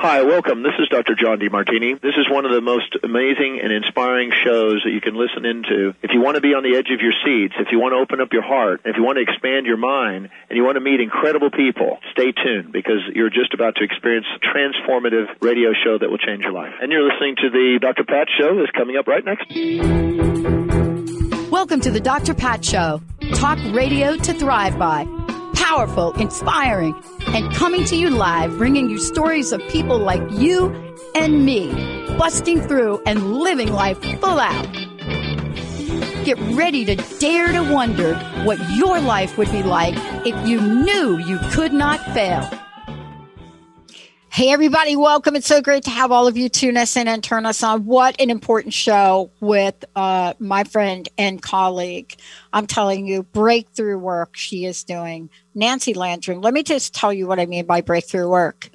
Hi, welcome. This is Dr. John DeMartini. This is one of the most amazing and inspiring shows that you can listen into. If you want to be on the edge of your seats, if you want to open up your heart, if you want to expand your mind, and you want to meet incredible people, stay tuned because you're just about to experience a transformative radio show that will change your life. And you're listening to the Dr. Pat Show that's coming up right next. Welcome to the Dr. Pat Show. Talk radio to thrive by. Powerful, inspiring, and coming to you live, bringing you stories of people like you and me, busting through and living life full out. Get ready to dare to wonder what your life would be like if you knew you could not fail. Hey, everybody, welcome. It's so great to have all of you tune us in and turn us on. What an important show with my friend and colleague. I'm telling you, breakthrough work she is doing. Nancy Landrum. Let me just tell you what I mean by breakthrough work.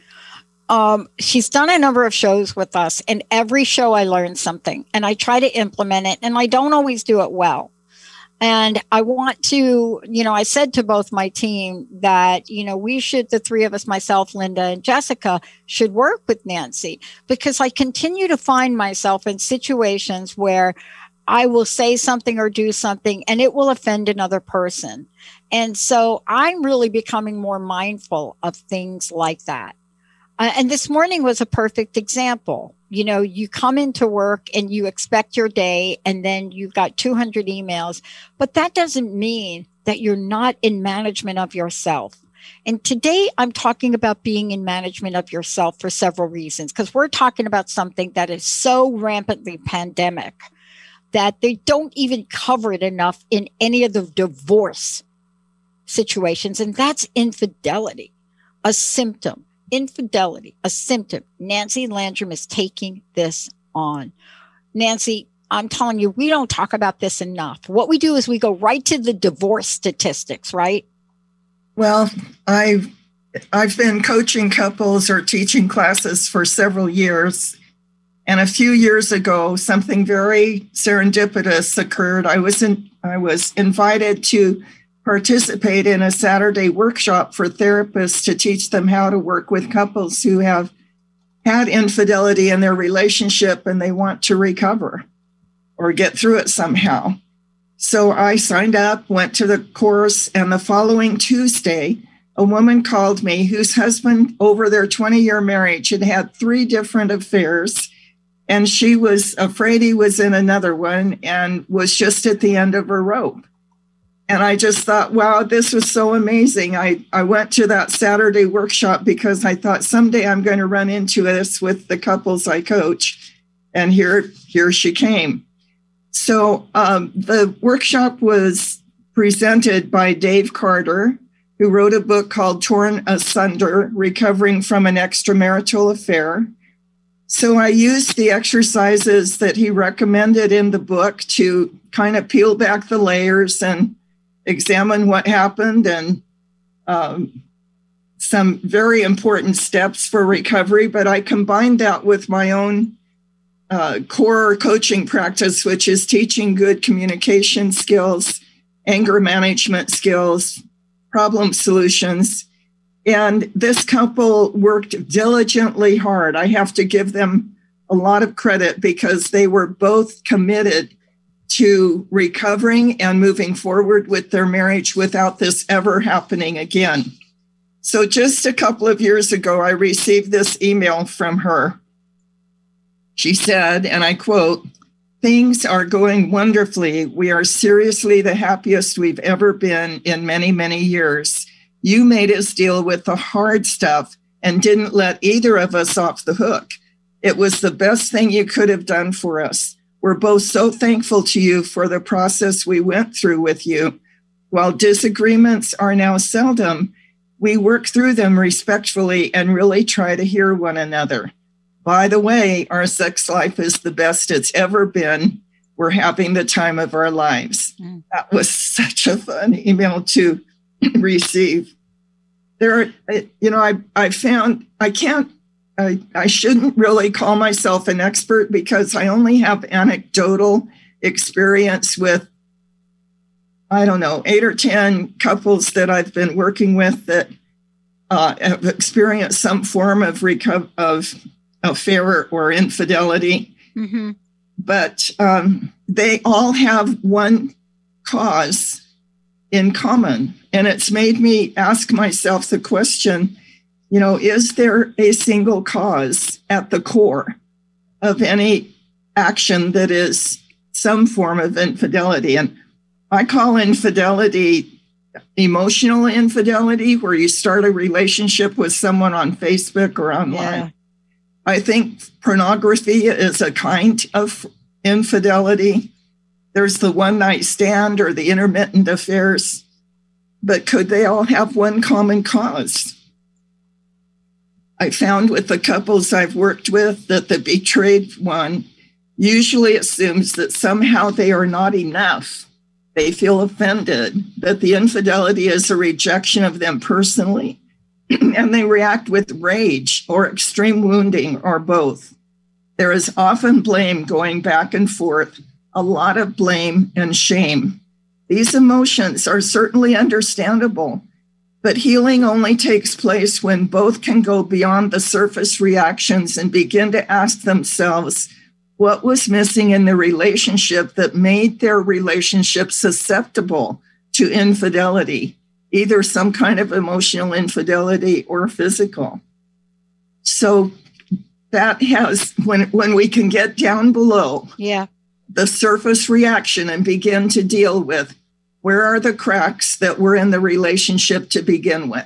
She's done a number of shows with us, and every show I learn something, and I try to implement it, and I don't always do it well. And I want to, I said to both my team that, we should, the three of us, myself, Linda, and Jessica, should work with Nancy because I continue to find myself in situations where I will say something or do something and it will offend another person. And so I'm really becoming more mindful of things like that. And this morning was a perfect example. You come into work and you expect your day and then you've got 200 emails, but that doesn't mean that you're not in management of yourself. And today I'm talking about being in management of yourself for several reasons, because we're talking about something that is so rampantly pandemic that they don't even cover it enough in any of the divorce situations. And that's infidelity, a symptom. Infidelity, a symptom. Nancy Landrum is taking this on. Nancy, I'm telling you, we don't talk about this enough. What we do is we go right to the divorce statistics, right? Well, I've been coaching couples or teaching classes for several years. And a few years ago, something very serendipitous occurred. I was invited to participate in a Saturday workshop for therapists to teach them how to work with couples who have had infidelity in their relationship and they want to recover or get through it somehow. So I signed up, went to the course, and the following Tuesday, a woman called me whose husband, over their 20-year marriage, had had 3 different affairs, and she was afraid he was in another one and was just at the end of her rope. And I just thought, wow, this was so amazing. I went to that Saturday workshop because I thought someday I'm going to run into this with the couples I coach. And here she came. So the workshop was presented by Dave Carter, who wrote a book called Torn Asunder, Recovering from an Extramarital Affair. So I used the exercises that he recommended in the book to kind of peel back the layers and examine what happened and some very important steps for recovery. But I combined that with my own core coaching practice, which is teaching good communication skills, anger management skills, problem solutions. And this couple worked diligently hard. I have to give them a lot of credit because they were both committed to recovering and moving forward with their marriage without this ever happening again. So just a couple of years ago, I received this email from her. She said, and I quote, "Things are going wonderfully. We are seriously the happiest we've ever been in many, many years. You made us deal with the hard stuff and didn't let either of us off the hook. It was the best thing you could have done for us. We're both so thankful to you for the process we went through with you. While disagreements are now seldom, we work through them respectfully and really try to hear one another. By the way, our sex life is the best it's ever been. We're having the time of our lives." That was such a fun email to receive. I found I shouldn't really call myself an expert because I only have anecdotal experience with, 8 or 10 couples that I've been working with that have experienced some form of affair or infidelity. Mm-hmm. But they all have one cause in common. And it's made me ask myself the question, is there a single cause at the core of any action that is some form of infidelity? And I call infidelity emotional infidelity, where you start a relationship with someone on Facebook or online. Yeah. I think pornography is a kind of infidelity. There's the one-night stand or the intermittent affairs. But could they all have one common cause? I found with the couples I've worked with that the betrayed one usually assumes that somehow they are not enough. They feel offended, that the infidelity is a rejection of them personally, and they react with rage or extreme wounding or both. There is often blame going back and forth, a lot of blame and shame. These emotions are certainly understandable, but healing only takes place when both can go beyond the surface reactions and begin to ask themselves what was missing in the relationship that made their relationship susceptible to infidelity, either some kind of emotional infidelity or physical. So that has, when we can get down below the surface reaction and begin to deal with where are the cracks that were in the relationship to begin with.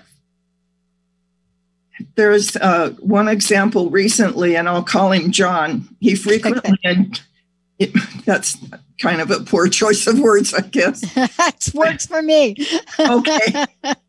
There's one example recently, and I'll call him John. He frequently, and that's kind of a poor choice of words, I guess. That works for me. Okay.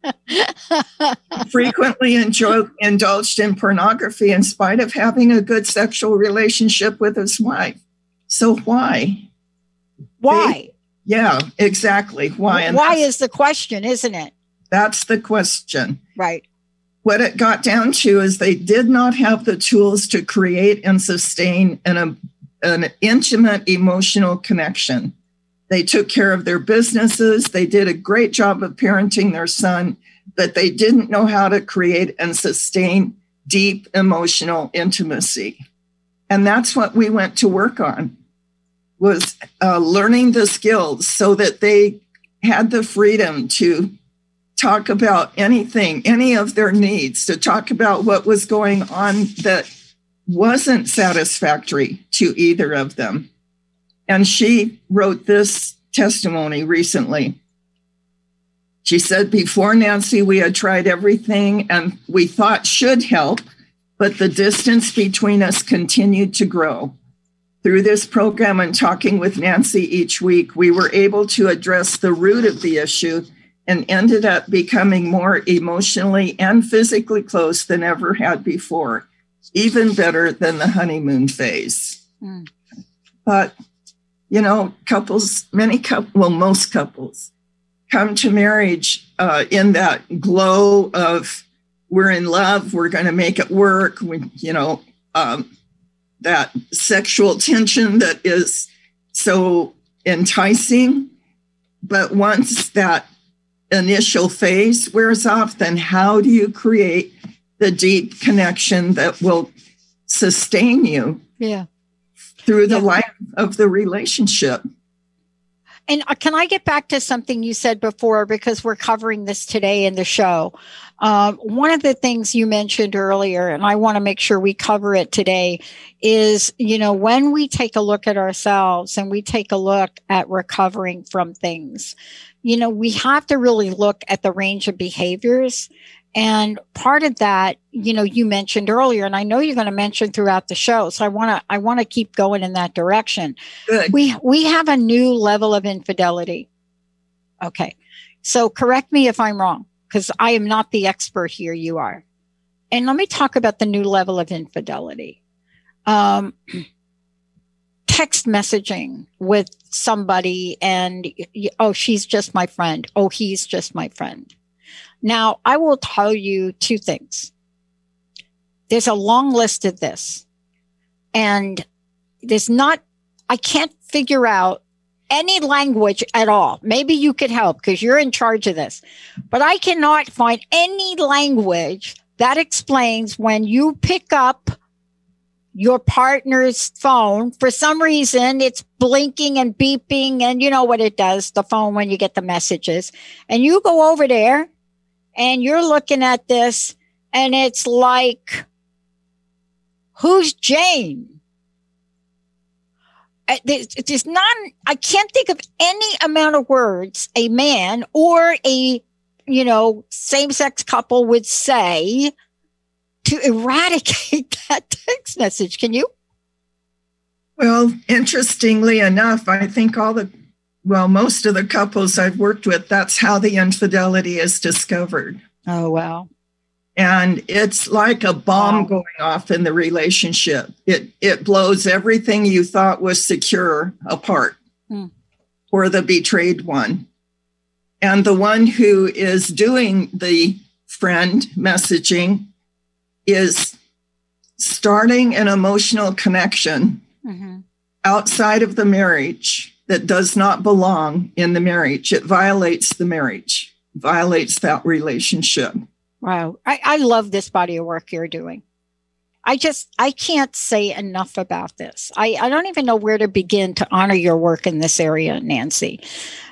Frequently indulged in pornography in spite of having a good sexual relationship with his wife. So why? Why? Yeah, exactly. Why? And why is the question, isn't it? That's the question. Right. What it got down to is they did not have the tools to create and sustain an intimate emotional connection. They took care of their businesses. They did a great job of parenting their son, but they didn't know how to create and sustain deep emotional intimacy. And that's what we went to work on, was learning the skills so that they had the freedom to talk about anything, any of their needs, to talk about what was going on that wasn't satisfactory to either of them. And she wrote this testimony recently. She said, before Nancy, we had tried everything and we thought should help, but the distance between us continued to grow. Through this program and talking with Nancy each week, we were able to address the root of the issue and ended up becoming more emotionally and physically close than ever had before, even better than the honeymoon phase. Mm. But, most couples come to marriage in that glow of we're in love, we're going to make it work, that sexual tension that is so enticing. But once that initial phase wears off, then how do you create the deep connection that will sustain you through the life of the relationship? And can I get back to something you said before, because we're covering this today in the show? One of the things you mentioned earlier, and I want to make sure we cover it today, is, when we take a look at ourselves and we take a look at recovering from things, we have to really look at the range of behaviors. And part of that, you mentioned earlier, and I know you're going to mention throughout the show. So I want to keep going in that direction. Good. We have a new level of infidelity. Okay. So correct me if I'm wrong, because I am not the expert here. You are. And let me talk about the new level of infidelity. Text messaging with somebody and, oh, she's just my friend. Oh, he's just my friend. Now, I will tell you two things. There's a long list of this. And I can't figure out any language at all. Maybe you could help because you're in charge of this. But I cannot find any language that explains when you pick up your partner's phone, for some reason, it's blinking and beeping, and you know what it does, the phone, when you get the messages. And you go over there and you're looking at this, and it's like, who's Jane? There's none. I can't think of any amount of words a man or a, same-sex couple would say to eradicate that text message. Can you? Well, interestingly enough, I think most of the couples I've worked with, that's how the infidelity is discovered. Oh, wow. And it's like a bomb going off in the relationship. It blows everything you thought was secure apart for the betrayed one. And the one who is doing the friend messaging is starting an emotional connection outside of the marriage that does not belong in the marriage. It violates the marriage, violates that relationship. Wow. I love this body of work you're doing. I can't say enough about this. I don't even know where to begin to honor your work in this area, Nancy,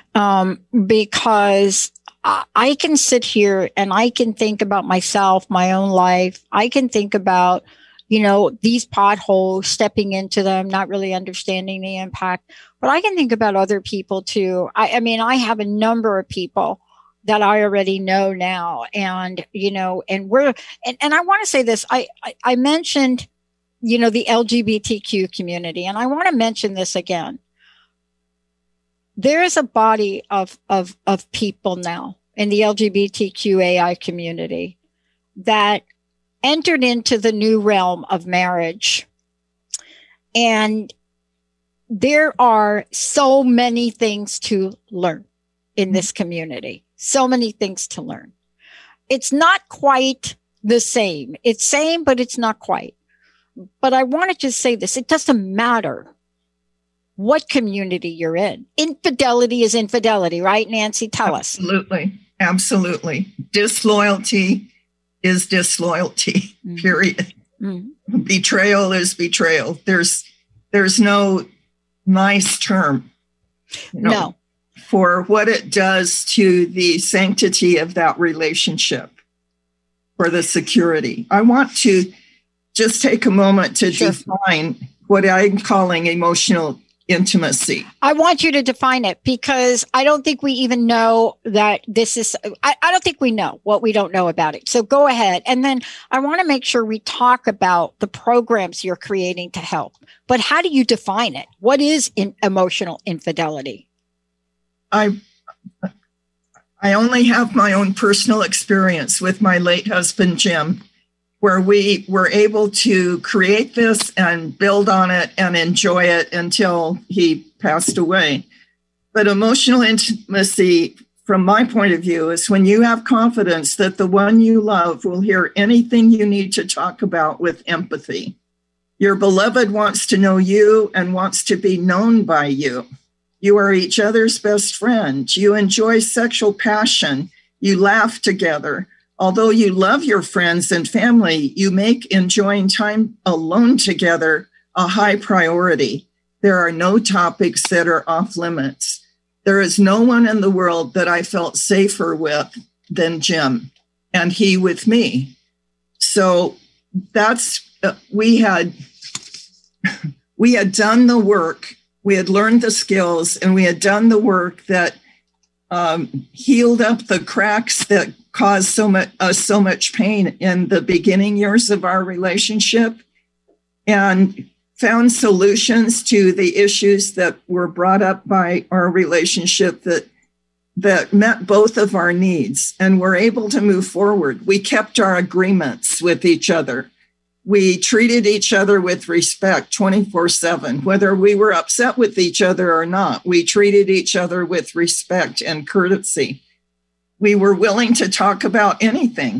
because I can sit here and I can think about myself, my own life. I can think about, these potholes, stepping into them, not really understanding the impact. But I can think about other people too. I have a number of people that I already know now. And, and I want to say this, I mentioned, the LGBTQ community, and I want to mention this again. There is a body of people now in the LGBTQAI community that entered into the new realm of marriage. And there are so many things to learn in this community. So many things to learn. It's not quite the same. It's same, but it's not quite. But I want to just say this. It doesn't matter what community you're in. Infidelity is infidelity, right, Nancy? Tell us. Absolutely. Disloyalty is disloyalty, period. Betrayal is betrayal. There's no nice term. No. For what it does to the sanctity of that relationship, for the security. I want to just take a moment to define what I'm calling emotional intimacy. I want you to define it because I don't think we even know that this is, I don't think we know what we don't know about it. So go ahead. And then I want to make sure we talk about the programs you're creating to help. But how do you define it? What is emotional infidelity? I only have my own personal experience with my late husband, Jim, where we were able to create this and build on it and enjoy it until he passed away. But emotional intimacy, from my point of view, is when you have confidence that the one you love will hear anything you need to talk about with empathy. Your beloved wants to know you and wants to be known by you. You are each other's best friend. You enjoy sexual passion. You laugh together. Although you love your friends and family, you make enjoying time alone together a high priority. There are no topics that are off limits. There is no one in the world that I felt safer with than Jim, and he with me. So that's, we had done the work. We had learned the skills, and we had done the work that healed up the cracks that caused so much pain in the beginning years of our relationship, and found solutions to the issues that were brought up by our relationship that met both of our needs, and were able to move forward. We kept our agreements with each other. We treated each other with respect 24/7, whether we were upset with each other or not. We treated each other with respect and courtesy. We were willing to talk about anything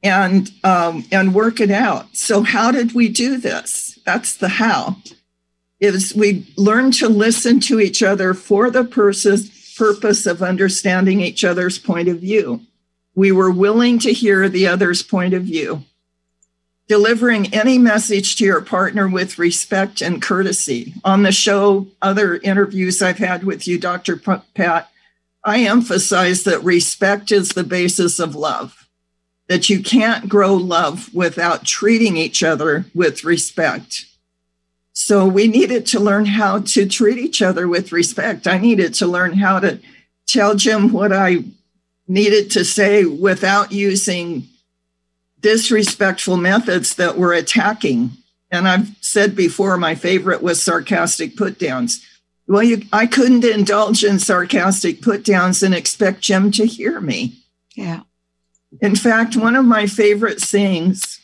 and work it out. So how did we do this? That's the how. is we learned to listen to each other for the purpose of understanding each other's point of view. We were willing to hear the other's point of view. Delivering any message to your partner with respect and courtesy. On the show, other interviews I've had with you, Dr. Pat, I emphasize that respect is the basis of love, that you can't grow love without treating each other with respect. So we needed to learn how to treat each other with respect. I needed to learn how to tell Jim what I needed to say without using disrespectful methods that were attacking. And I've said before, my favorite was sarcastic put downs. Well, I couldn't indulge in sarcastic put downs and expect Jim to hear me. Yeah. In fact, one of my favorite sayings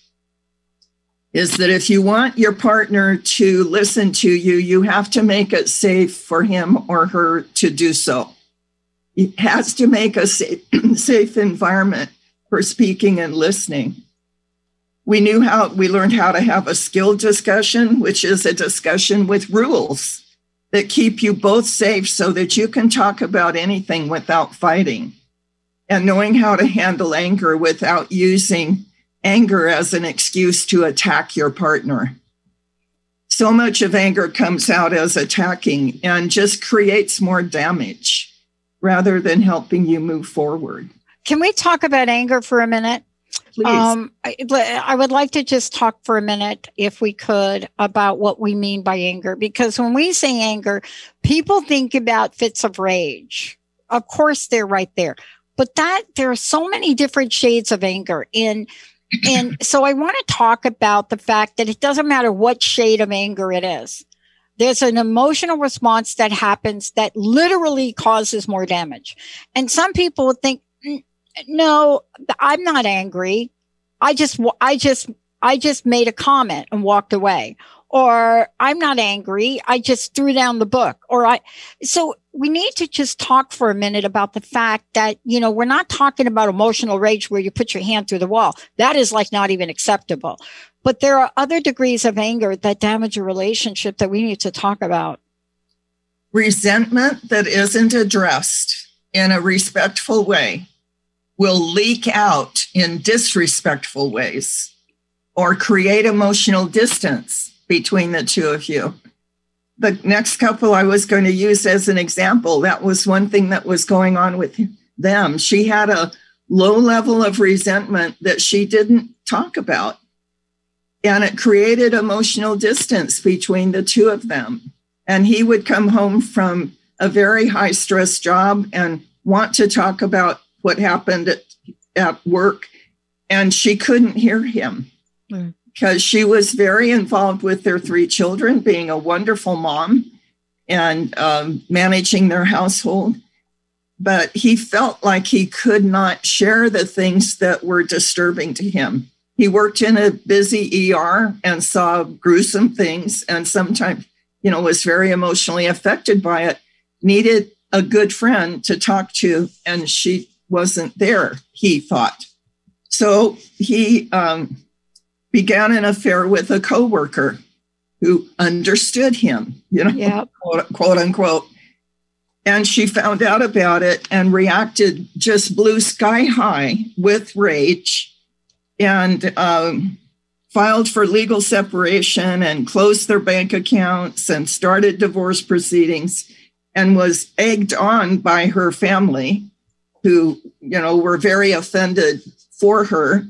is that if you want your partner to listen to you, you have to make it safe for him or her to do so. It has to make a safe environment for speaking and listening. We learned how to have a skilled discussion, which is a discussion with rules that keep you both safe so that you can talk about anything without fighting, and knowing how to handle anger without using anger as an excuse to attack your partner. So much of anger comes out as attacking and just creates more damage rather than helping you move forward. Can we talk about anger for a minute? Please. I would like to just talk for a minute, if we could, about what we mean by anger. Because when we say anger, people think about fits of rage. Of course, they're right there. But there are so many different shades of anger. And so I want to talk about the fact that it doesn't matter what shade of anger it is. There's an emotional response that happens that literally causes more damage. And some people would think, no, I'm not angry. I just made a comment and walked away. Or I'm not angry. I just threw down the book. So we need to just talk for a minute about the fact that, we're not talking about emotional rage where you put your hand through the wall. That is like not even acceptable. But there are other degrees of anger that damage a relationship that we need to talk about. Resentment that isn't addressed in a respectful way will leak out in disrespectful ways or create emotional distance between the two of you. The next couple I was going to use as an example, that was one thing that was going on with them. She had a low level of resentment that she didn't talk about. And it created emotional distance between the two of them. And he would come home from a very high stress job and want to talk about what happened at work. And she couldn't hear him because she was very involved with their 3 children, being a wonderful mom and managing their household. But he felt like he could not share the things that were disturbing to him. He worked in a busy ER and saw gruesome things, and sometimes, was very emotionally affected by it, needed a good friend to talk to, and she wasn't there, he thought. So he began an affair with a coworker who understood him, quote unquote. And she found out about it and reacted just blue sky high with rage and filed for legal separation and closed their bank accounts and started divorce proceedings and was egged on by her family who, were very offended for her.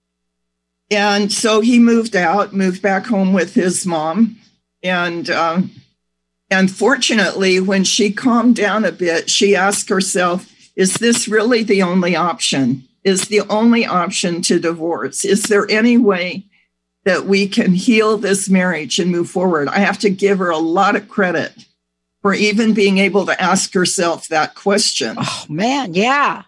And so he moved back home with his mom. And fortunately, when she calmed down a bit, she asked herself, is this really the only option? Is the only option to divorce? Is there any way that we can heal this marriage and move forward? I have to give her a lot of credit for even being able to ask herself that question. Oh, man, yeah.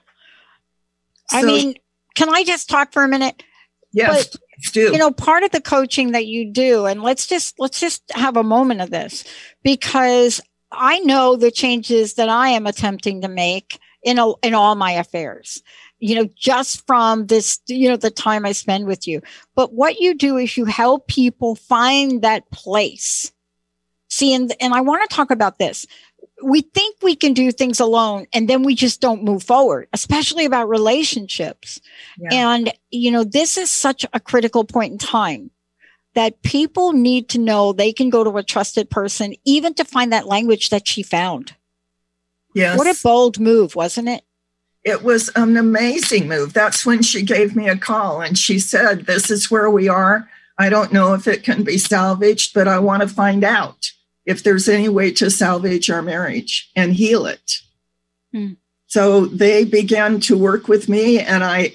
Can I just talk for a minute? Yes, please do. Part of the coaching that you do, and let's just have a moment of this, because I know the changes that I am attempting to make in all my affairs, just from this, the time I spend with you. But what you do is you help people find that place See, and I want to talk about this. We think we can do things alone, and then we just don't move forward, especially about relationships. Yeah. And, this is such a critical point in time that people need to know they can go to a trusted person, even to find that language that she found. Yes. What a bold move, wasn't it? It was an amazing move. That's when she gave me a call and she said, this is where we are. I don't know if it can be salvaged, but I want to find out if there's any way to salvage our marriage and heal it. So they began to work with me, and I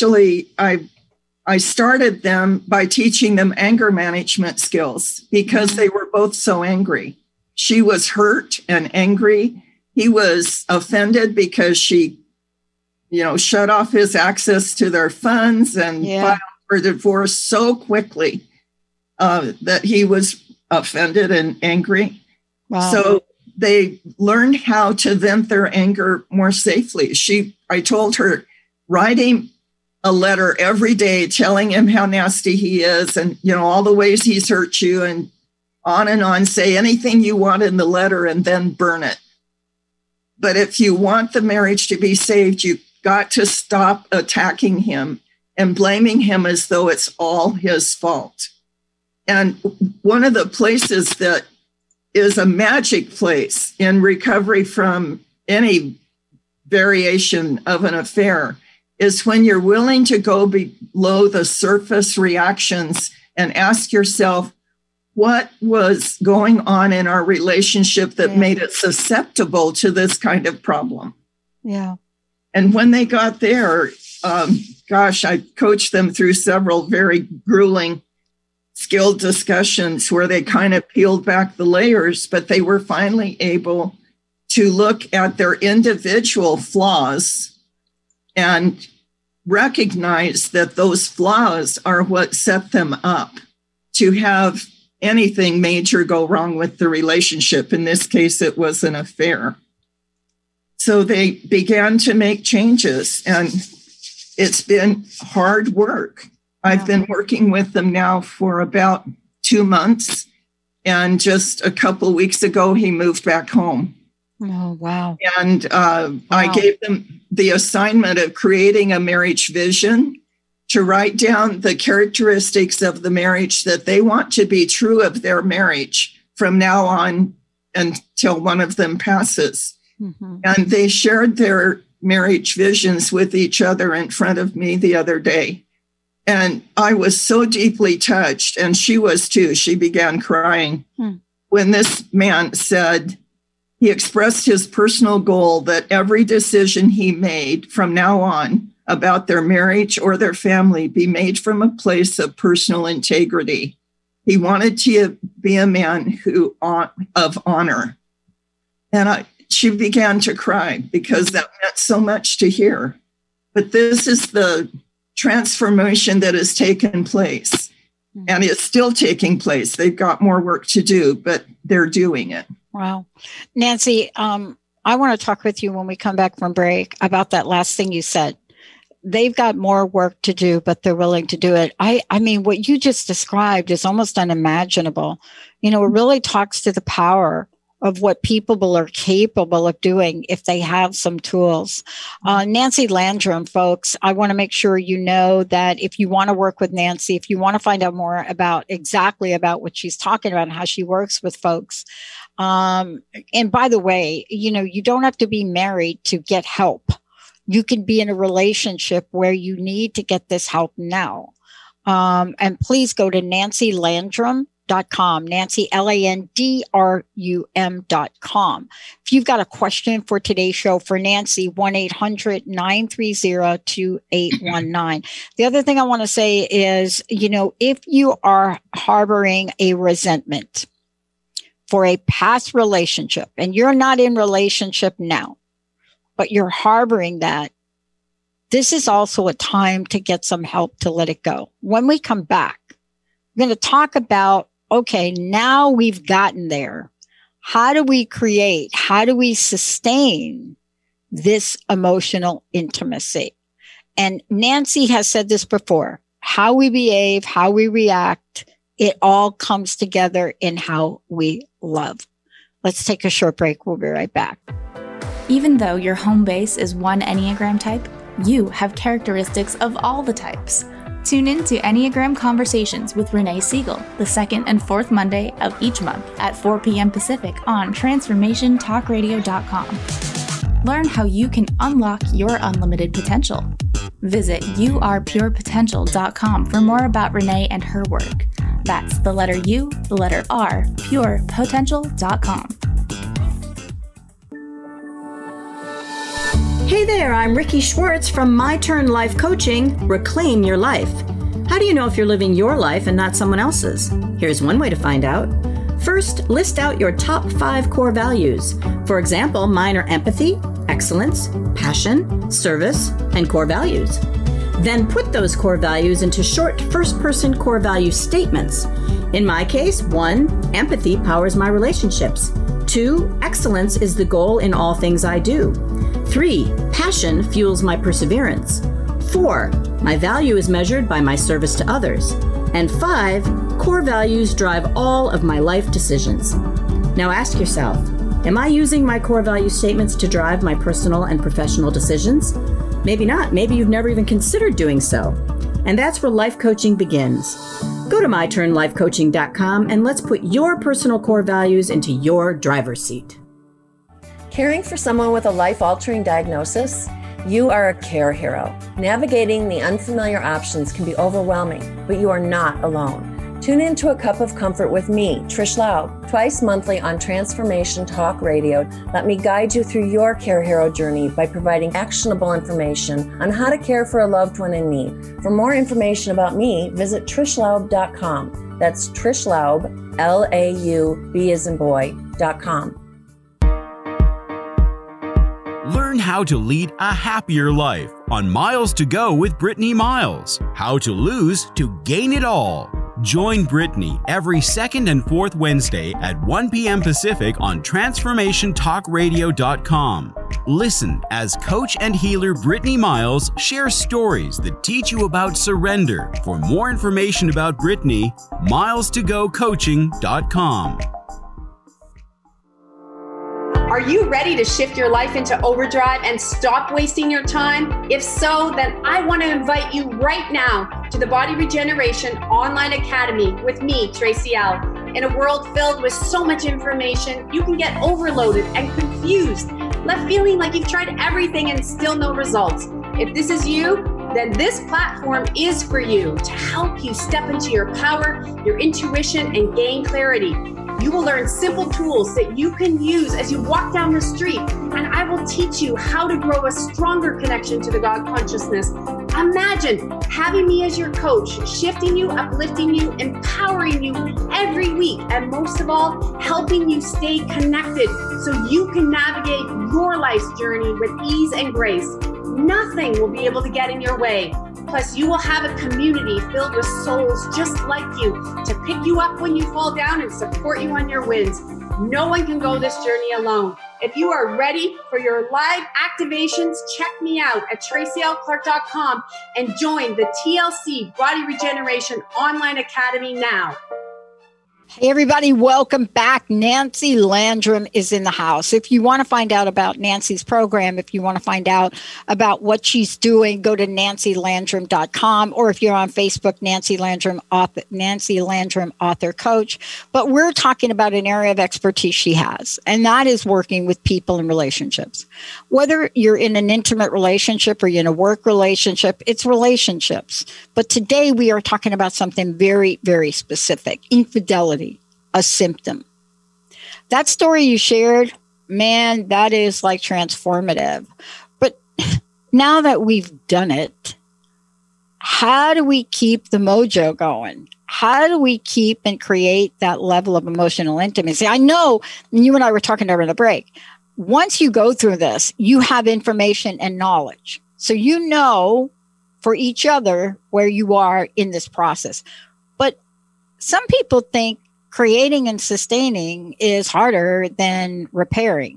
started them by teaching them anger management skills because they were both so angry. She was hurt and angry. He was offended because she, shut off his access to their funds and filed for divorce so quickly that he was offended and angry. Wow. So they learned how to vent their anger more safely. I told her, write him a letter every day telling him how nasty he is and, all the ways he's hurt you, and on. Say anything you want in the letter and then burn it. But if you want the marriage to be saved, you've got to stop attacking him and blaming him as though it's all his fault. And one of the places that is a magic place in recovery from any variation of an affair is when you're willing to go below the surface reactions and ask yourself, what was going on in our relationship that made it susceptible to this kind of problem? Yeah. And when they got there, I coached them through several very grueling skilled discussions where they kind of peeled back the layers, but they were finally able to look at their individual flaws and recognize that those flaws are what set them up to have anything major go wrong with the relationship. In this case, it was an affair. So they began to make changes, and it's been hard work. I've been working with them now for about 2 months, and just a couple of weeks ago, he moved back home. Oh, wow. And I gave them the assignment of creating a marriage vision, to write down the characteristics of the marriage that they want to be true of their marriage from now on until one of them passes. Mm-hmm. And they shared their marriage visions with each other in front of me the other day. And I was so deeply touched, and she was too. She began crying when this man said, he expressed his personal goal that every decision he made from now on about their marriage or their family be made from a place of personal integrity. He wanted to be a man of honor. And she began to cry because that meant so much to hear. But this is the transformation that has taken place, and it's still taking place. They've got more work to do, but they're doing it. Wow. Nancy, I want to talk with you when we come back from break about that last thing you said. They've got more work to do, but they're willing to do it. I mean, what you just described is almost unimaginable. It really talks to the power of what people are capable of doing if they have some tools. Nancy Landrum, folks, I want to make sure you know that if you want to work with Nancy, if you want to find out more about what she's talking about and how she works with folks. And by the way, you don't have to be married to get help. You can be in a relationship where you need to get this help now. And please go to NancyLandrum.com, Nancy, LANDRUM.com. If you've got a question for today's show for Nancy, 1-800-930-2819. The other thing I want to say is, if you are harboring a resentment for a past relationship and you're not in relationship now, but you're harboring that, this is also a time to get some help to let it go. When we come back, we're going to talk about, okay, now we've gotten there. How do we sustain this emotional intimacy? And Nancy has said this before, how we behave, how we react It all comes together in how we love. Let's take a short break. We'll be right back. Even though your home base is one Enneagram type, you have characteristics of all the types. Tune in to Enneagram Conversations with Renee Siegel, the second and fourth Monday of each month at 4 p.m. Pacific on TransformationTalkRadio.com. Learn how you can unlock your unlimited potential. Visit yourpurepotential.com for more about Renee and her work. That's the letter U, the letter R, purepotential.com. Hey there, I'm Ricky Schwartz from My Turn Life Coaching, Reclaim Your Life. How do you know if you're living your life and not someone else's? Here's one way to find out. First, list out your top 5 core values. For example, mine are empathy, excellence, passion, service, and core values. Then put those core values into short first-person core value statements. In my case, 1, empathy powers my relationships. 2, excellence is the goal in all things I do. 3, passion fuels my perseverance. 4, my value is measured by my service to others. And 5, core values drive all of my life decisions. Now ask yourself, am I using my core value statements to drive my personal and professional decisions? Maybe not. Maybe you've never even considered doing so. And that's where life coaching begins. Go to myturnlifecoaching.com and let's put your personal core values into your driver's seat. Caring for someone with a life-altering diagnosis? You are a care hero. Navigating the unfamiliar options can be overwhelming, but you are not alone. Tune in to A Cup of Comfort with me, Trish Laub, twice monthly on Transformation Talk Radio. Let me guide you through your care hero journey by providing actionable information on how to care for a loved one in need. For more information about me, visit TrishLaub.com. That's Trish Laub, L-A-U-B as in boy.com. Learn how to lead a happier life on Miles to Go with Brittany Miles. How to lose to gain it all. Join Brittany every second and fourth Wednesday at 1 p.m. Pacific on TransformationTalkRadio.com. Listen as coach and healer Brittany Miles shares stories that teach you about surrender. For more information about Brittany, milestogocoaching.com. Are you ready to shift your life into overdrive and stop wasting your time? If so, then I want to invite you right now to the Body Regeneration Online Academy with me, Tracy L. In a world filled with so much information, you can get overloaded and confused, left feeling like you've tried everything and still no results. If this is you, then this platform is for you to help you step into your power, your intuition, and gain clarity. You will learn simple tools that you can use as you walk down the street, and I will teach you how to grow a stronger connection to the God consciousness. Imagine having me as your coach, shifting you, uplifting you, empowering you every week, and most of all, helping you stay connected so you can navigate your life's journey with ease and grace. Nothing will be able to get in your way. Plus, you will have a community filled with souls just like you to pick you up when you fall down and support you on your wins. No one can go this journey alone. If you are ready for your live activations, check me out at tracylclark.com and join the TLC Body Regeneration Online Academy now. Hey, everybody, welcome back. Nancy Landrum is in the house. If you want to find out about Nancy's program, if you want to find out about what she's doing, go to nancylandrum.com, or if you're on Facebook, Nancy Landrum Author Coach. But we're talking about an area of expertise she has, and that is working with people in relationships. Whether you're in an intimate relationship or you're in a work relationship, it's relationships. But today we are talking about something very, very specific: infidelity. A symptom. That story you shared, man, that is like transformative. But now that we've done it, how do we keep the mojo going? How do we keep and create that level of emotional intimacy? I know you and I were talking during the break. Once you go through this, you have information and knowledge. So you know for each other where you are in this process. But some people think creating and sustaining is harder than repairing.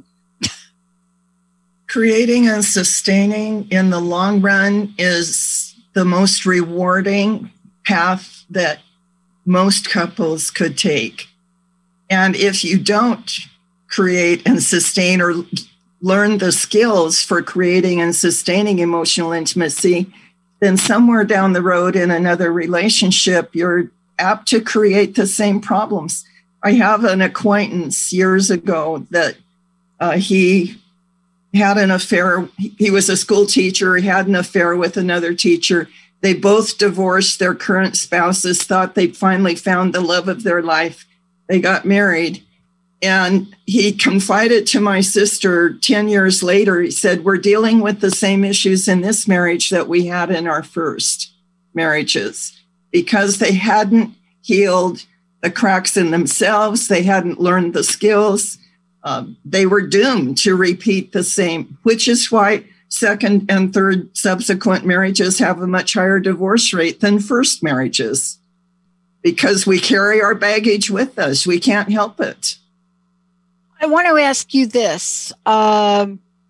Creating and sustaining in the long run is the most rewarding path that most couples could take. And if you don't create and sustain or learn the skills for creating and sustaining emotional intimacy, then somewhere down the road in another relationship, you're apt to create the same problems. I have an acquaintance years ago that he had an affair. He was a school teacher. He had an affair with another teacher. They both divorced their current spouses, thought they'd finally found the love of their life. They got married. And he confided to my sister 10 years later, he said, we're dealing with the same issues in this marriage that we had in our first marriages, because they hadn't healed the cracks in themselves. They hadn't learned the skills. They were doomed to repeat the same, which is why second and third subsequent marriages have a much higher divorce rate than first marriages, because we carry our baggage with us. We can't help it. I want to ask you this. Let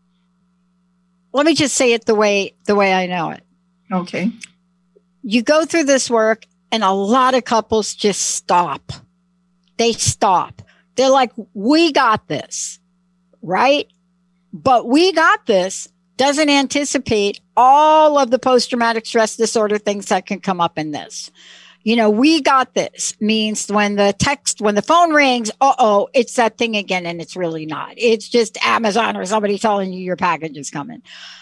me just say it the way I know it. Okay. You go through this work and a lot of couples just stop. They stop. They're like, we got this, right? But we got this doesn't anticipate all of the post-traumatic stress disorder things that can come up in this. You know, we got this means when the phone rings, it's that thing again. And it's really not. It's just Amazon or somebody telling you your package is coming.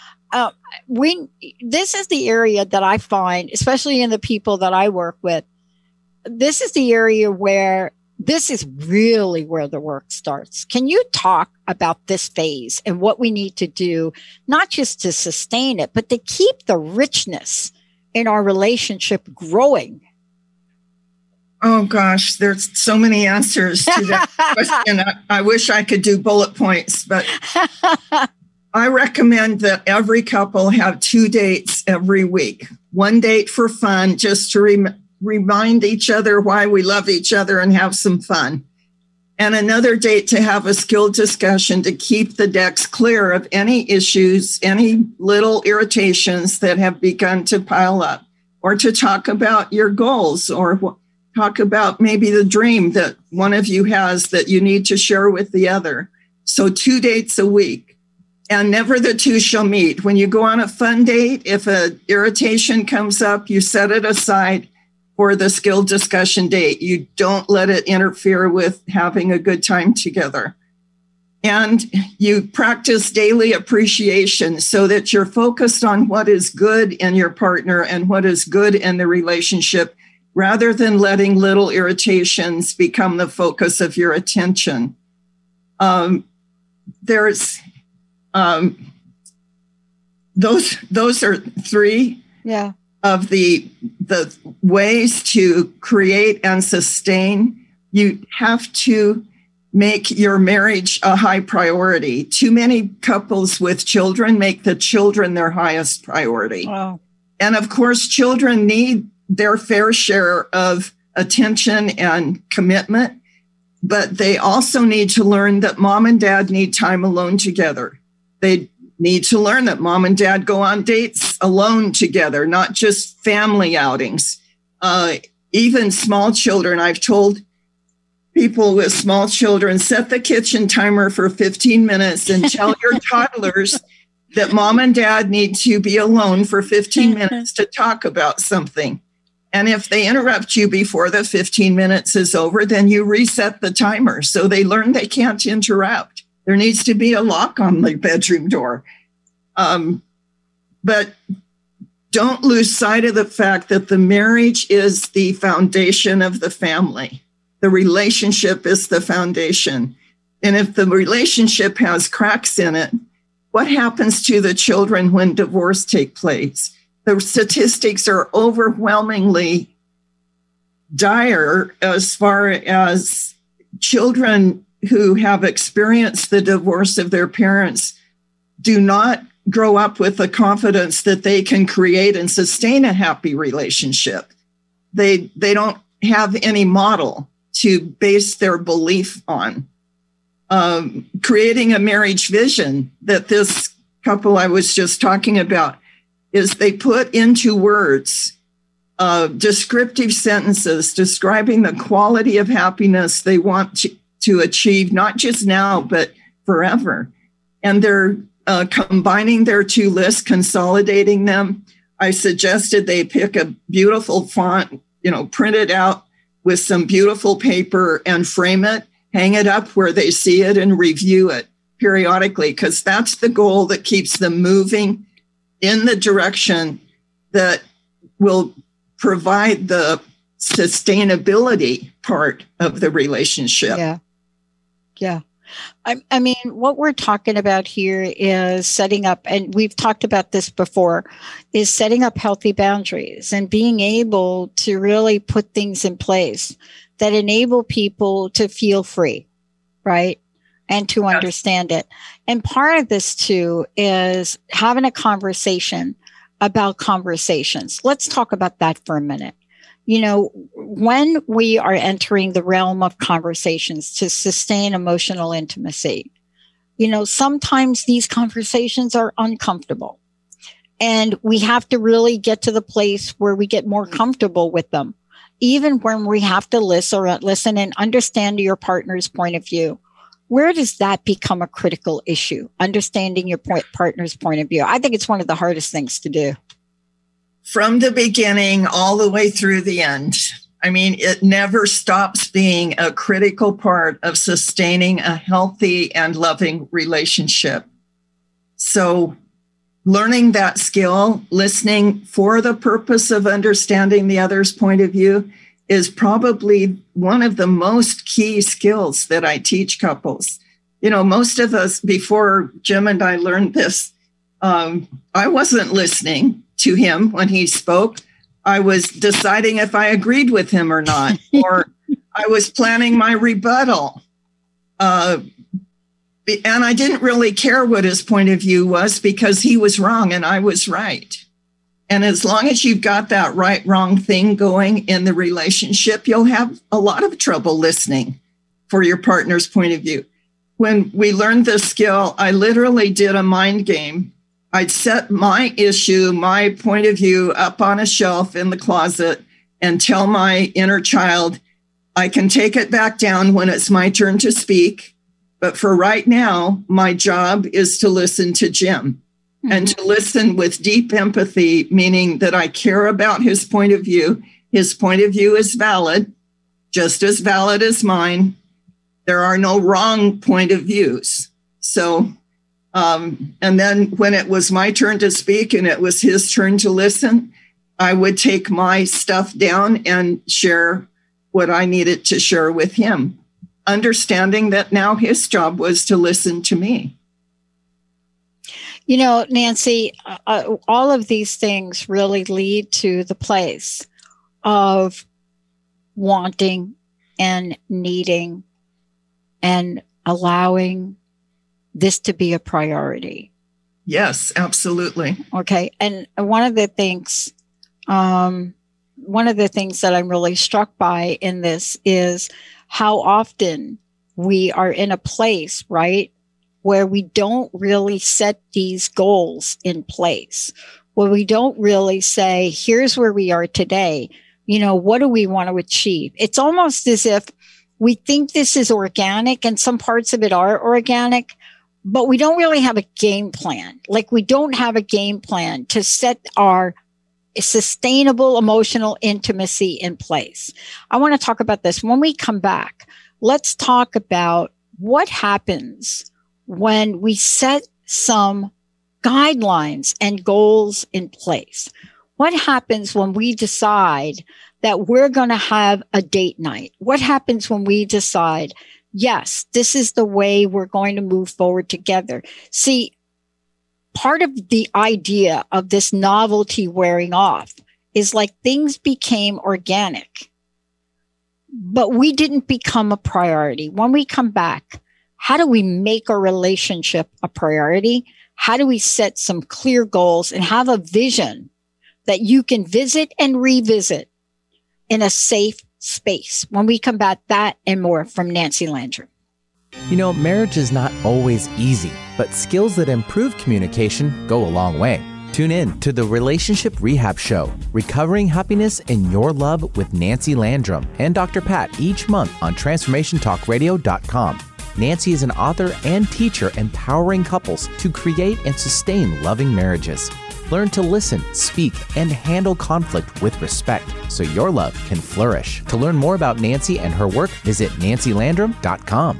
This is the area that I find, especially in the people that I work with, this is the area where this is really where the work starts. Can you talk about this phase and what we need to do, not just to sustain it, but to keep the richness in our relationship growing? Oh, gosh, there's so many answers to that question. I wish I could do bullet points, but I recommend that every couple have 2 dates every week. One date for fun, just to remind each other why we love each other and have some fun. And another date to have a skill discussion to keep the decks clear of any issues, any little irritations that have begun to pile up, or to talk about your goals, or talk about maybe the dream that one of you has that you need to share with the other. So 2 dates a week, and never the two shall meet. When you go on a fun date, if an irritation comes up, you set it aside for the skill discussion date. You don't let it interfere with having a good time together. And you practice daily appreciation so that you're focused on what is good in your partner and what is good in the relationship, rather than letting little irritations become the focus of your attention. Those are three of the ways to create and sustain. You have to make your marriage a high priority. Too many couples with children make the children their highest priority. Wow. And of course, children need their fair share of attention and commitment, but they also need to learn that mom and dad need time alone together. They need to learn that mom and dad go on dates alone together, not just family outings. Even small children, I've told people with small children, set the kitchen timer for 15 minutes and tell your toddlers that mom and dad need to be alone for 15 minutes to talk about something. And if they interrupt you before the 15 minutes is over, then you reset the timer so they learn they can't interrupt. There needs to be a lock on the bedroom door. But don't lose sight of the fact that the marriage is the foundation of the family. The relationship is the foundation. And if the relationship has cracks in it, what happens to the children when divorce takes place? The statistics are overwhelmingly dire as far as children who have experienced the divorce of their parents do not grow up with the confidence that they can create and sustain a happy relationship. They don't have any model to base their belief on. Creating a marriage vision that this couple I was just talking about is they put into words descriptive sentences describing the quality of happiness they want to achieve, not just now, but forever. And they're combining their two lists, consolidating them. I suggested they pick a beautiful font, print it out with some beautiful paper and frame it, hang it up where they see it and review it periodically, because that's the goal that keeps them moving in the direction that will provide the sustainability part of the relationship. Yeah. I mean, what we're talking about here is setting up, and we've talked about this before, is setting up healthy boundaries and being able to really put things in place that enable people to feel free, right? And to understand it. And part of this too is having a conversation about conversations. Let's talk about that for a minute. When we are entering the realm of conversations to sustain emotional intimacy, sometimes these conversations are uncomfortable. And we have to really get to the place where we get more comfortable with them, even when we have to listen and understand your partner's point of view. Where does that become a critical issue? Understanding your partner's point of view. I think it's one of the hardest things to do. From the beginning all the way through the end. I mean, it never stops being a critical part of sustaining a healthy and loving relationship. So learning that skill, listening for the purpose of understanding the other's point of view, is probably one of the most key skills that I teach couples. Most of us, before Jim and I learned this, I wasn't listening to him when he spoke. I was deciding if I agreed with him or not, or I was planning my rebuttal. And I didn't really care what his point of view was because he was wrong and I was right. And as long as you've got that right-wrong thing going in the relationship, you'll have a lot of trouble listening for your partner's point of view. When we learned this skill, I literally did a mind game. I'd set my issue, my point of view up on a shelf in the closet and tell my inner child, I can take it back down when it's my turn to speak. But for right now, my job is to listen to Jim. And to listen with deep empathy, meaning that I care about his point of view. His point of view is valid, just as valid as mine. There are no wrong point of views. So, and then when it was my turn to speak and it was his turn to listen, I would take my stuff down and share what I needed to share with him, understanding that now his job was to listen to me. Nancy, all of these things really lead to the place of wanting and needing and allowing this to be a priority. Yes, absolutely. Okay. And one of the things that I'm really struck by in this is how often we are in a place, right, where we don't really set these goals in place, where we don't really say, here's where we are today. What do we want to achieve? It's almost as if we think this is organic and some parts of it are organic, but we don't really have a game plan. Like we don't have a game plan to set our sustainable emotional intimacy in place. I want to talk about this. When we come back, let's talk about what happens when we set some guidelines and goals in place. What happens when we decide that we're going to have a date night? What happens when we decide, yes, this is the way we're going to move forward together? See, part of the idea of this novelty wearing off is like things became organic, but we didn't become a priority. When we come back, how do we make our relationship a priority? How do we set some clear goals and have a vision that you can visit and revisit in a safe space? When we come back, that and more from Nancy Landrum. Marriage is not always easy, but skills that improve communication go a long way. Tune in to the Relationship Rehab Show, Recovering Happiness in Your Love with Nancy Landrum and Dr. Pat each month on TransformationTalkRadio.com. Nancy is an author and teacher empowering couples to create and sustain loving marriages. Learn to listen, speak, and handle conflict with respect so your love can flourish. To learn more about Nancy and her work, visit nancylandrum.com.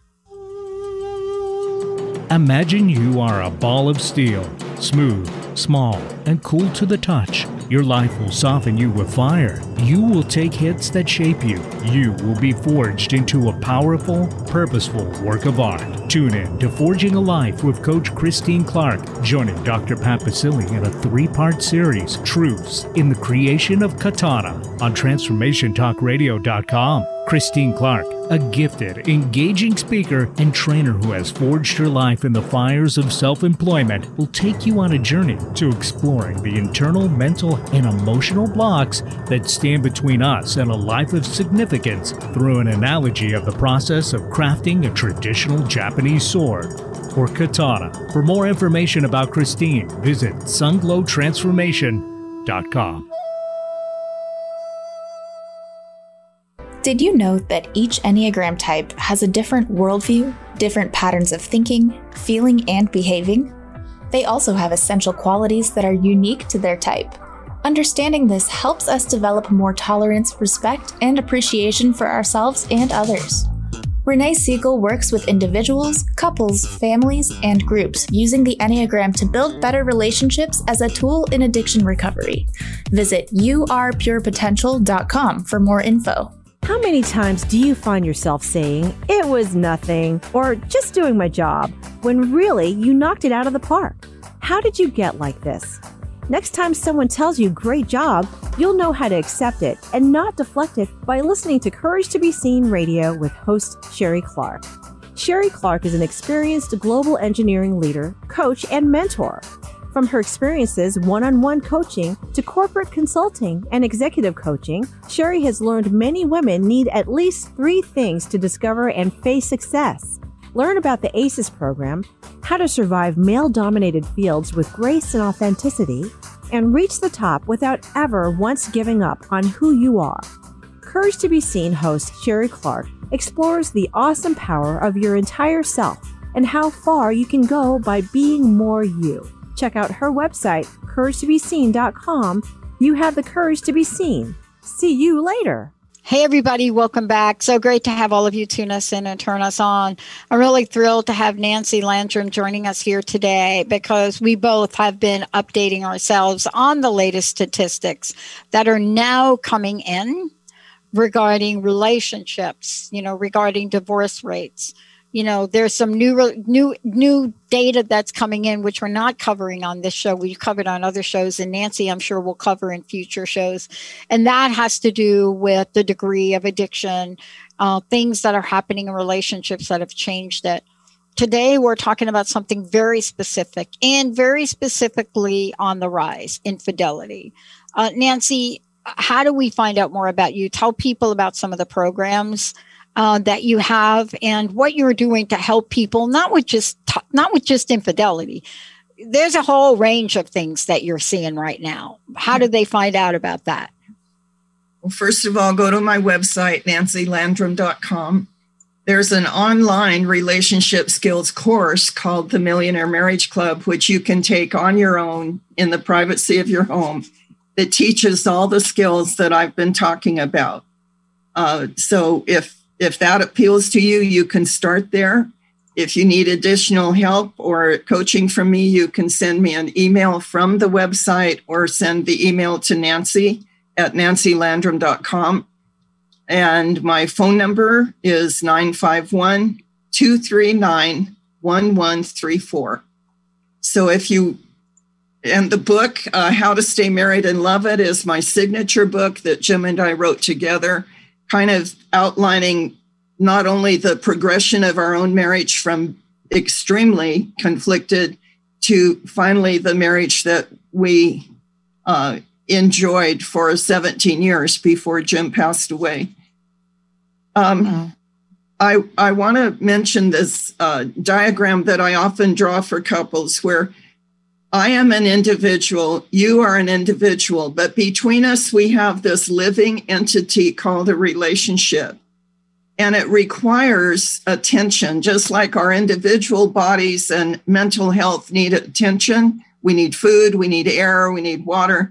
Imagine you are a ball of steel, smooth, small, and cool to the touch. Your life will soften you with fire. You will take hits that shape you. You will be forged into a powerful, purposeful work of art. Tune in to Forging a Life with Coach Christine Clark, joining Dr. Pat Baccili in a 3-part series, Truths in the Creation of Katana, on TransformationTalkRadio.com. Christine Clark, a gifted, engaging speaker and trainer who has forged her life in the fires of self-employment, will take you on a journey to exploring the internal, mental, and emotional blocks that stand between us and a life of significance through an analogy of the process of crafting a traditional Japanese sword, or katana. For more information about Christine, visit sunglowtransformation.com. Did you know that each Enneagram type has a different worldview, different patterns of thinking, feeling, and behaving? They also have essential qualities that are unique to their type. Understanding this helps us develop more tolerance, respect, and appreciation for ourselves and others. Renee Siegel works with individuals, couples, families, and groups using the Enneagram to build better relationships as a tool in addiction recovery. Visit yourpurepotential.com for more info. How many times do you find yourself saying, "It was nothing," or "just doing my job," when really you knocked it out of the park? How did you get like this? Next time someone tells you "great job," you'll know how to accept it and not deflect it by listening to Courage to be Seen Radio with host Sherry Clark. Sherry Clark is an experienced global engineering leader, coach, and mentor. From her experiences one-on-one coaching to corporate consulting and executive coaching, Sherry has learned many women need at least 3 things to discover and face success. Learn about the ACES program, how to survive male-dominated fields with grace and authenticity, and reach the top without ever once giving up on who you are. Courage to be Seen host Sherry Clark explores the awesome power of your entire self and how far you can go by being more you. Check out her website, CourageToBeSeen.com. You have the courage to be seen. See you later. Hey, everybody. Welcome back. So great to have all of you tune us in and turn us on. I'm really thrilled to have Nancy Landrum joining us here today because we both have been updating ourselves on the latest statistics that are now coming in regarding relationships, regarding divorce rates. There's some new data that's coming in, which we're not covering on this show. We've covered on other shows, and Nancy, I'm sure, will cover in future shows. And that has to do with the degree of addiction, things that are happening in relationships that have changed it. Today, we're talking about something very specific and very specifically on the rise, infidelity. Nancy, how do we find out more about you? Tell people about some of the programs that you have and what you're doing to help people, not with just infidelity. There's a whole range of things that you're seeing right now. How do they find out about that? Well, first of all, go to my website, nancylandrum.com. There's an online relationship skills course called the Millionaire Marriage Club, which you can take on your own in the privacy of your home, that teaches all the skills that I've been talking about. So if that appeals to you, you can start there. If you need additional help or coaching from me, you can send me an email from the website or send the email to Nancy at nancylandrum.com. And my phone number is 951-239-1134. So and the book, How to Stay Married and Love It, is my signature book that Jim and I wrote together, kind of outlining not only the progression of our own marriage from extremely conflicted to finally the marriage that we enjoyed for 17 years before Jim passed away. I want to mention this diagram that I often draw for couples where I am an individual, you are an individual, but between us, we have this living entity called a relationship. And it requires attention, just like our individual bodies and mental health need attention. We need food, we need air, we need water.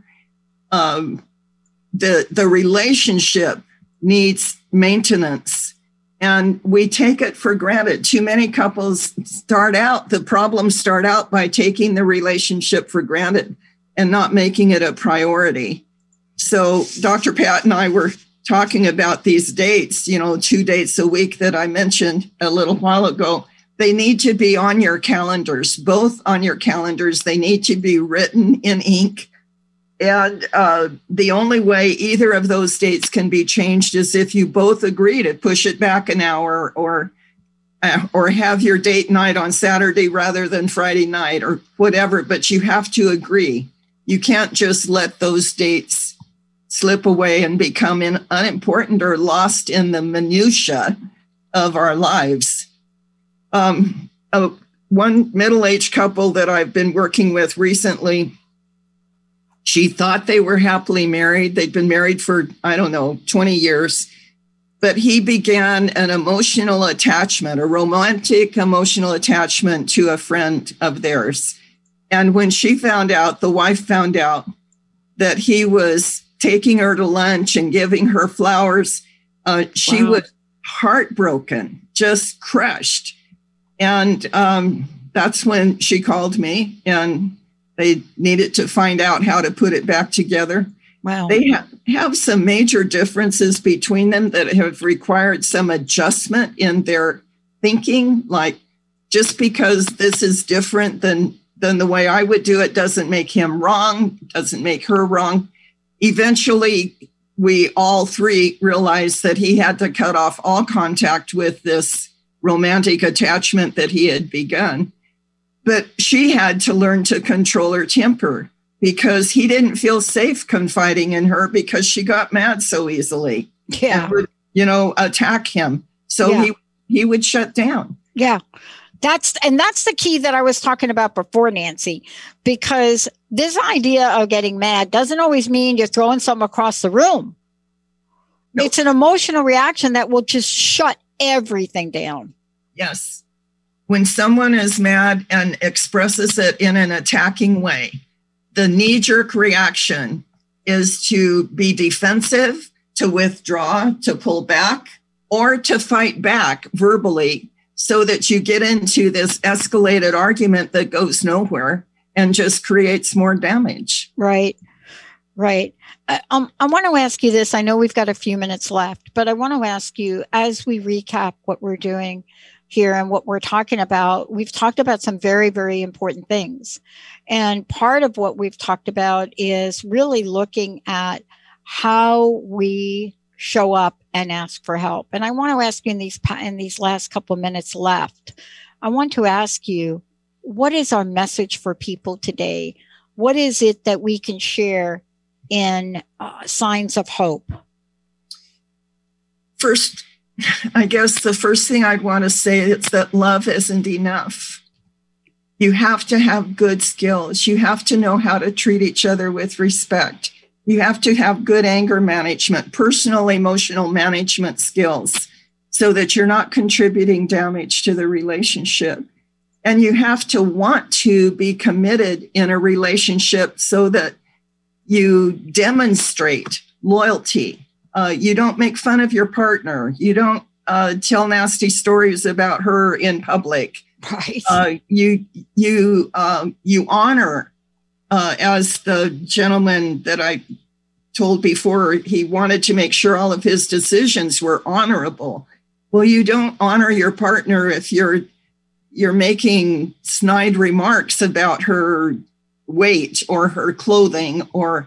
The relationship needs maintenance. And we take it for granted. Too many couples the problems start out by taking the relationship for granted and not making it a priority. So Dr. Pat and I were talking about these dates, 2 dates a week that I mentioned a little while ago. They need to be on your calendars, both on your calendars. They need to be written in ink. And the only way either of those dates can be changed is if you both agree to push it back an hour or have your date night on Saturday rather than Friday night or whatever. But you have to agree. You can't just let those dates slip away and become unimportant or lost in the minutia of our lives. One middle-aged couple that I've been working with recently, she thought they were happily married. They'd been married for, 20 years. But he began an emotional attachment, a romantic emotional attachment to a friend of theirs. And when she found out, the wife found out that he was taking her to lunch and giving her flowers, she was heartbroken, just crushed. And that's when she called me, and they needed to find out how to put it back together. Wow. They have some major differences between them that have required some adjustment in their thinking. Like, just because this is different than the way I would do it doesn't make him wrong, doesn't make her wrong. Eventually, we all three realized that he had to cut off all contact with this romantic attachment that he had begun. But she had to learn to control her temper because he didn't feel safe confiding in her because she got mad so easily. Yeah. And would, attack him. So he would shut down. Yeah. That's the key that I was talking about before, Nancy, because this idea of getting mad doesn't always mean you're throwing something across the room. Nope. It's an emotional reaction that will just shut everything down. Yes. When someone is mad and expresses it in an attacking way, the knee-jerk reaction is to be defensive, to withdraw, to pull back, or to fight back verbally so that you get into this escalated argument that goes nowhere and just creates more damage. Right. Right. I want to ask you this. I know we've got a few minutes left, but I want to ask you, as we recap what we're doing here and what we're talking about, we've talked about some very, very important things. And part of what we've talked about is really looking at how we show up and ask for help. And I want to ask you in these last couple of minutes left, I want to ask you, what is our message for people today? What is it that we can share in signs of hope? First, I guess the first thing I'd want to say is that love isn't enough. You have to have good skills. You have to know how to treat each other with respect. You have to have good anger management, personal emotional management skills, so that you're not contributing damage to the relationship. And you have to want to be committed in a relationship so that you demonstrate loyalty. You don't make fun of your partner. You don't tell nasty stories about her in public. Right. You honor, as the gentleman that I told before, he wanted to make sure all of his decisions were honorable. Well, you don't honor your partner if you're making snide remarks about her weight or her clothing or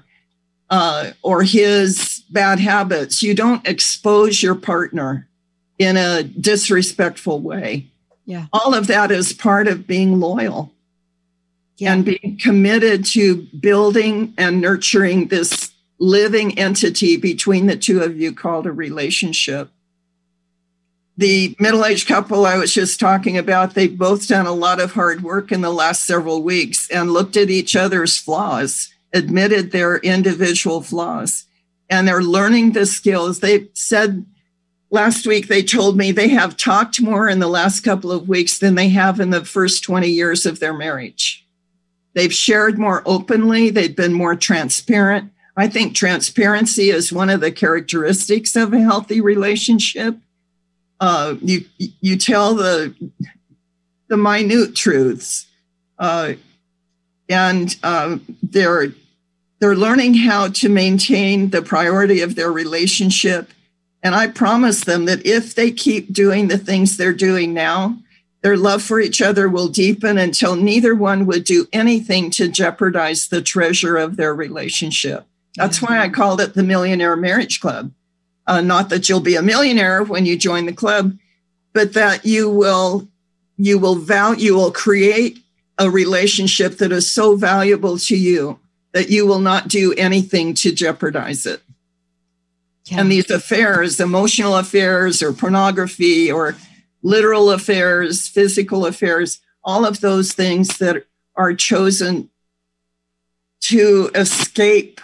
his bad habits. You don't expose your partner in a disrespectful way. Yeah. All of that is part of being loyal and being committed to building and nurturing this living entity between the two of you called a relationship. The middle-aged couple I was just talking about, they've both done a lot of hard work in the last several weeks and looked at each other's flaws, admitted their individual flaws, and they're learning the skills. They said last week, they told me they have talked more in the last couple of weeks than they have in the first 20 years of their marriage. They've shared more openly. They've been more transparent. I think transparency is one of the characteristics of a healthy relationship. You tell the minute truths, and they're learning how to maintain the priority of their relationship. And I promise them that if they keep doing the things they're doing now, their love for each other will deepen until neither one would do anything to jeopardize the treasure of their relationship. That's why I called it the Millionaire Marriage Club. Not that you'll be a millionaire when you join the club, but that you will create a relationship that is so valuable to you that you will not do anything to jeopardize it. Yeah. And these affairs, emotional affairs or pornography or literal affairs, physical affairs, all of those things that are chosen to escape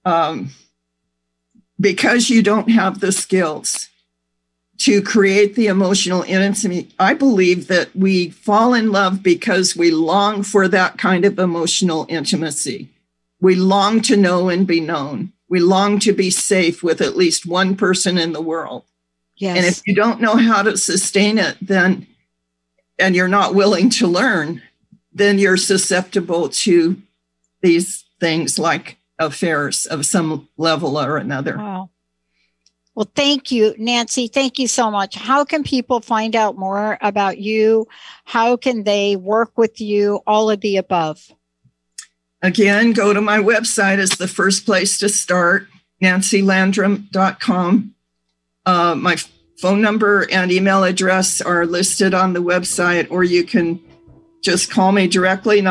because you don't have the skills to create the emotional intimacy. I believe that we fall in love because we long for that kind of emotional intimacy. We long to know and be known. We long to be safe with at least one person in the world. Yes. And if you don't know how to sustain it, then, and you're not willing to learn, then you're susceptible to these things like affairs of some level or another. Wow. Well, thank you, Nancy. Thank you so much. How can people find out more about you? How can they work with you? All of the above. Again, go to my website is the first place to start, nancylandrum.com. My phone number and email address are listed on the website, or you can just call me directly,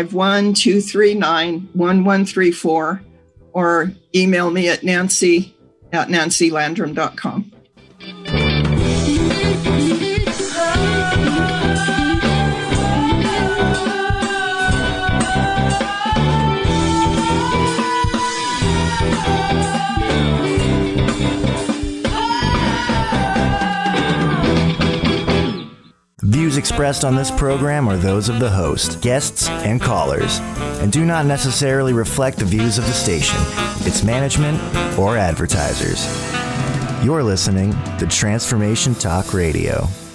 951-239-1134, or email me at nancy@nancylandrum.com. Views expressed on this program are those of the host, guests, and callers, and do not necessarily reflect the views of the station, its management, or advertisers. You're listening to Transformation Talk Radio.